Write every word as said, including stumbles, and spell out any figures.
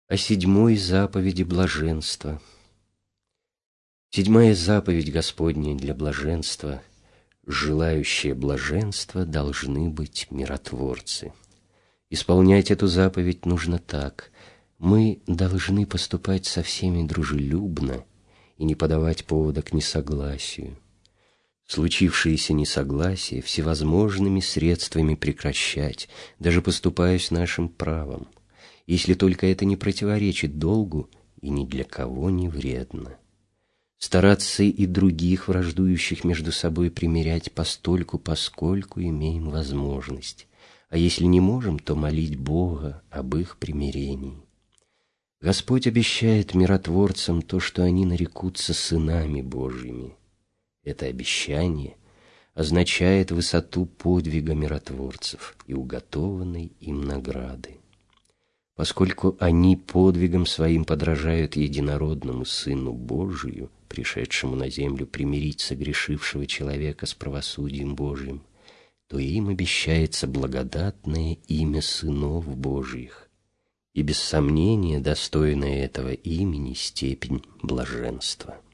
О седьмой заповеди блаженства. Седьмая заповедь Господня для блаженства: желающие блаженства должны быть миротворцы. Исполнять эту заповедь нужно так: мы должны поступать со всеми дружелюбно и не подавать повода к несогласию. Случившиеся несогласия всевозможными средствами прекращать, даже поступаясь нашим правом, если только это не противоречит долгу и ни для кого не вредно. Стараться и других враждующих между собой примирять постольку, поскольку имеем возможность, а если не можем, то молить Бога об их примирении. Господь обещает миротворцам то, что они нарекутся сынами Божьими. Это обещание означает высоту подвига миротворцев и уготованной им награды. Поскольку они подвигом своим подражают единородному Сыну Божию, пришедшему на землю примирить согрешившего человека с правосудием Божьим, то им обещается благодатное имя сынов Божьих, и без сомнения достойная этого имени степень блаженства.